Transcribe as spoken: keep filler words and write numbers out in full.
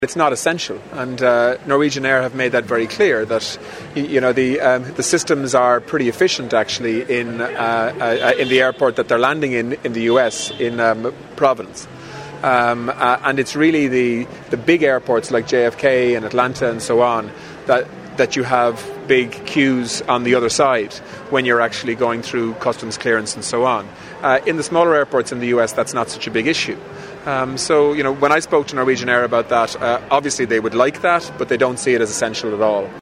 It's not essential, and uh, Norwegian Air have made that very clear. That you know the um, the systems are pretty efficient actually in uh, uh, in the airport that they're landing in in the U S in um, Providence, um, uh, and it's really the the big airports like J F K and Atlanta and so on that that you have big queues on the other side when you're actually going through customs clearance and so on. Uh, in the smaller airports in the U S, that's not such a big issue. Um, so, you know, when I spoke to Norwegian Air about that, uh, obviously they would like that, but they don't see it as essential at all.